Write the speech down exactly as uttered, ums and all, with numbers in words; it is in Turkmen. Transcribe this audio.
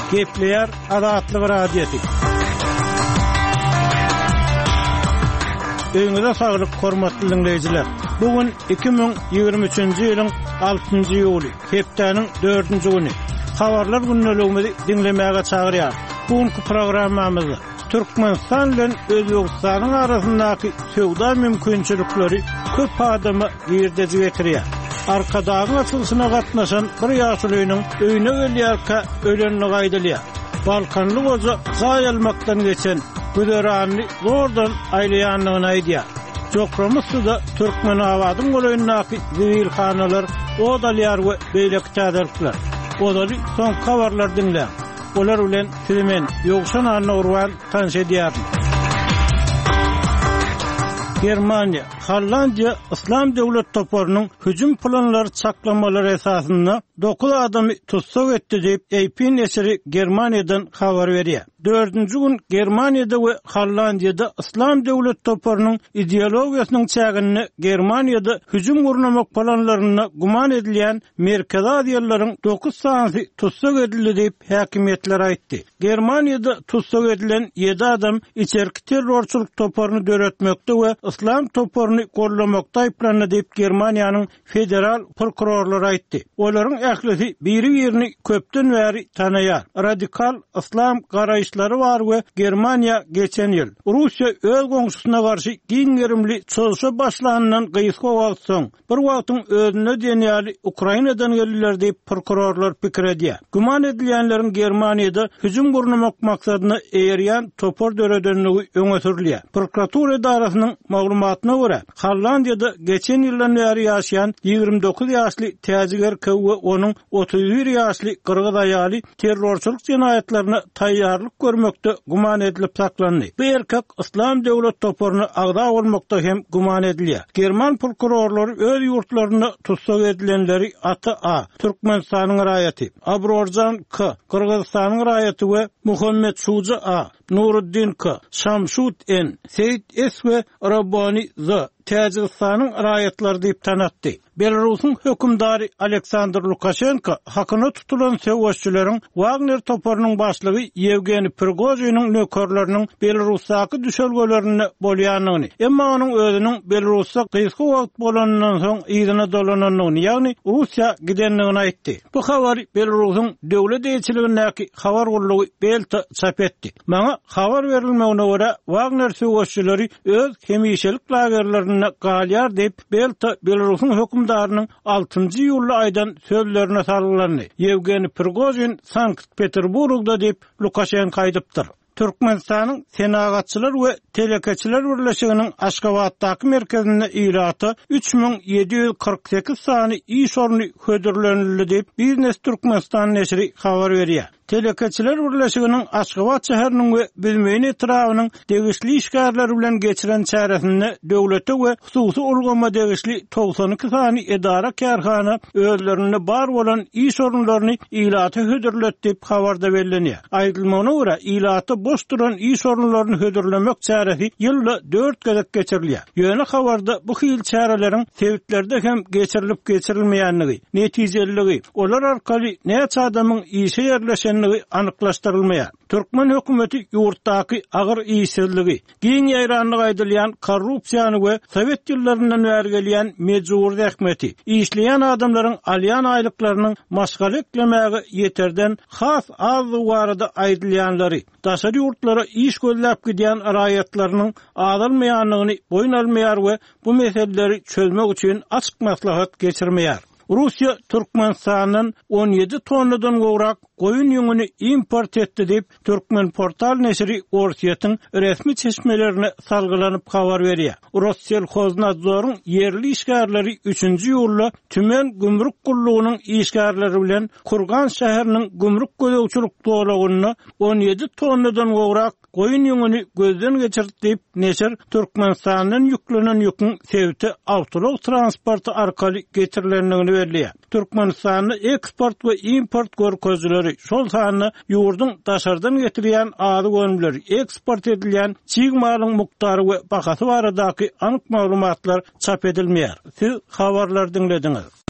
Gepleyer Azatlyk Radiosu. Öňüňizde saglyk, hormatly dinleyijiler. Bugün iki bin ýygrimi üçinji ýylyň altynjy ýuly, hepdeniň dördünji güni. Habarlar günneligimizi dinlemäge çagyrýar. Bugünkü programmamyzda Türkmenistan bilen Özbegistanyň arasyndaky söwda mümkinçilikleri köp adamy ýerde getirýär. Arkadagy açylyşyna gatnaşan bir ýaşulynyň öýüne gelýärkä ölenini gaýdalýar. Balkanly goza gaýalmakdan geçen güderany zordan aýlaýanlygyny aýdýar. Jokramysyda Türkmen awadyň goýundaky zivil hanalar odalýar we beýleki täderlikler. Odaly son habarlar dinle. Olar bilen Süleyman Ýogşan Anurwan tanşedýär. Germaniya, Hollandiya İslam Döwlet toporunyň hüjüm planlary çaklamalary esasynda dokuz adamy tutsak etdi diýip A P nesiri Germaniýadan habar berýär. Dördünji gün Germaniýada we Hollandiýada İslam Döwlet toporunyň ideologiýasynyň çägini Germaniýada hüjüm gurnamak planlaryna guman edilýän Merkezi Aziýalylaryň dokuz sanaty tutsak edildi diýip häkimetler aýtdy. Germaniýada tutsak edilen ýedi adam içerki terrorçylyk toporunu döretmekde we İslam toporunu gollamakda aýplandy diýip Germaniýanyň federal prokurorlary aýtdy. Olaryň ählisi biri-birini köpden bäri tanaýar. Radikal İslam garaýşlary bar we Germaniýa geçen ýyl Russiýa öz goňşusyna garşy giňerimli çözüşe başlanandan gyýyska wagtsoň bir wagtyň özüne denýäli Ukrainadan gelýär diýip prokurorlar pikir edýär. Guman edilýänleriň Germaniýada hüjüm gurnamak maksadyna eýerýän topor döredenligi öňe sürilýär. Prokuratura idarasynyň maglumatyna görä, Hollandiýada geçen ýyldan bäri ýaşaýan ýygrimi dokuz ýaşly täzeger we onuň otuz bir ýaşly Kyrgyz aýaly terrorçylyk jinayetlerine taýýarlyk görmekde guman edilip saklandy. Bu erkek İslam Döwlet toporuny agda bolmakda hem guman edilýär. German prokurorlary öz ýurtlaryna tutsak edilenleri Ata A, Türkmenistanyň raýaty, Abrorjan K, Kyrgyzstanyň raýaty we Muhammed Şuja A, Nuruddin K, Şamşut N, Seyit S we Rabbani Z Täjikistanyň raýatlary diýip tanatdy. Belarusyň hökümdary Aleksandr Lukashenko hakyna tutulan söwüşçüleriň Wagner toporunyň başlygy Yevgeni Prigozhinyň nökerleriniň Belarusdaky düşelgelerini bolýanyny, emma onuň özüniň Belarusda gyýyska wagt bolanyndan soň ýygyna dolananyny, ýagny Russiýa gidenligini aýtdy. Bu habary Belarusyň döwlet eýçiligindäki habar gurulugy Belta çap etdi. Maňa habar berilmegine görä Wagner söwüşçüleri öz hemişelik lagerlerine galýar diýip Belta Belarusyň hökümdarynyň altynjy ýuly aýdan sözlerine sargylandy. Yevgeni Prigozhin Sankt-Peterburgda diýip Lukashenko aýdypdyr. Türkmenistanyň senagatçylar we telekeçiler birleşiginiň Aşgabatdaky merkezinde ýylaty üç bin ýedi ýüz kırk sekiz sany iş orny hödürlenildi diýip Biznes Türkmenistan nesiri habar berýär. Telekeçiler birleşiginiň Aşgabat şäheriniň we bilmeýän etrawynyň degişli işgärleri bilen geçiren çäresinde döwlete we hususy ulgama degişli doksan iki sany edara kärhana özlerine bar bolan iş orunlaryny ýylaty hödürletdi diýip habarda berilýär. Aýdylmagyna görä ýylaty boş duran iş orunlaryny hödürlemek çäresi ýylda dört gezek geçirilýär. Ýöne habarda bu hyl çäreleriň sebitlerde hem geçirilip geçirilmeýänligi, netijeliligi, olar arkaly näçe adamyň işe ýerleşen anyklaşdyrylmaýar. Türkmen hökümeti ýurtdaky agyr ýyşsizligi, giň ýaýranlyk aýdylýan korrupsiýany we Sowet ýyllaryndan bäri gelýän mejbur zähmeti, işleýän adamlaryň alýan aýlyklarynyň maşgal eklemäge ýeterden has az barada aýdylýanlary, daşary ýurtlara iş gözläp gidýän raýatlarynyň adalmaýanlygyny boýun almaýar we bu meseleleri çözmek üçin açyk maslahat geçirmeýär. Russiýa Türkmenistanyň on ýedi tonnadan gowrak goýun ýüngüni import etdi diýip Türkmen portal nesiri Orsiýatyň resmi çeşmelerine salgylanyp habar berýär. Russiýa Hoznadzoryň yerli işgärleri üçünji ýyly tümen gümrük gullugynyň işgärleri bilen Kurgan şäheriniň gümrük gözegçilik dolagyny on ýedi tonnadan gowrak goýun ýüngüni gözden geçirdi diýip neşir Türkmenistanyň ýüklenen ýükün sebäbi awtolog transporty arkaly getirilendigini berýär. Türkmenistanyň eksport we import görkezleri şol sany ýurdun daşardan getirýän ady gönümleri eksport edilýän çiğ malyň muktary we bahasy baradaky anyk maglumatlar çap edilmeýär. Siz habarlar dinlediňiz.